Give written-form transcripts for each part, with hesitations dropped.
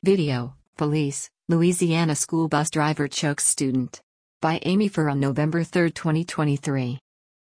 Video, Police, Louisiana school bus driver chokes student. By Amy Furr on November 3, 2023.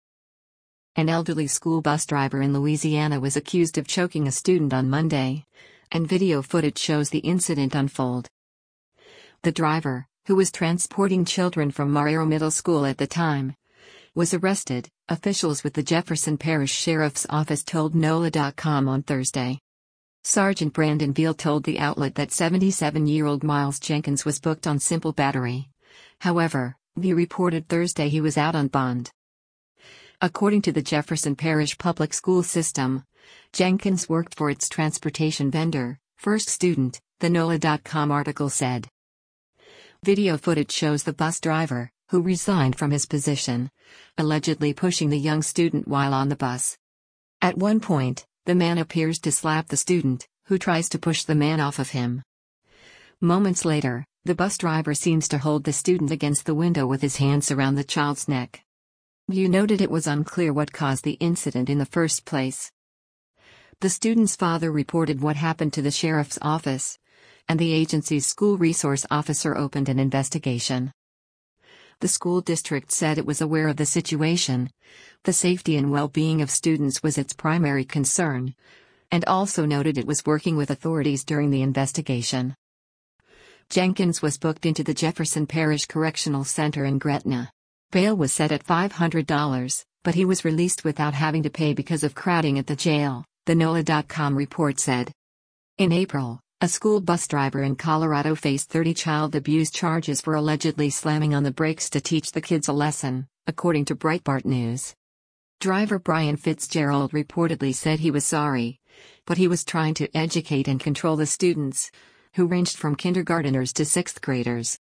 An elderly school bus driver in Louisiana was accused of choking a student on Monday, and video footage shows the incident unfold. The driver, who was transporting children from Marrero Middle School at the time, was arrested, officials with the Jefferson Parish Sheriff's Office told NOLA.com on Thursday. Sergeant Brandon Veal told the outlet that 77-year-old Miles Jenkins was booked on simple battery. However, Veal reported Thursday he was out on bond. According to the Jefferson Parish Public School System, Jenkins worked for its transportation vendor, First Student, the NOLA.com article said. Video footage shows the bus driver, who resigned from his position, allegedly pushing the young student while on the bus. At one point, the man appears to slap the student, who tries to push the man off of him. Moments later, the bus driver seems to hold the student against the window with his hands around the child's neck. You noted it was unclear what caused the incident in the first place. The student's father reported what happened to the sheriff's office, and the agency's school resource officer opened an investigation. The school district said it was aware of the situation. The safety and well-being of students was its primary concern, and also noted it was working with authorities during the investigation. Jenkins was booked into the Jefferson Parish Correctional Center in Gretna. Bail was set at $500, but he was released without having to pay because of crowding at the jail, the NOLA.com report said. In April, a school bus driver in Colorado faced 30 child abuse charges for allegedly slamming on the brakes to teach the kids a lesson, according to Breitbart News. Driver Brian Fitzgerald reportedly said he was sorry, but he was trying to educate and control the students, who ranged from kindergarteners to sixth graders.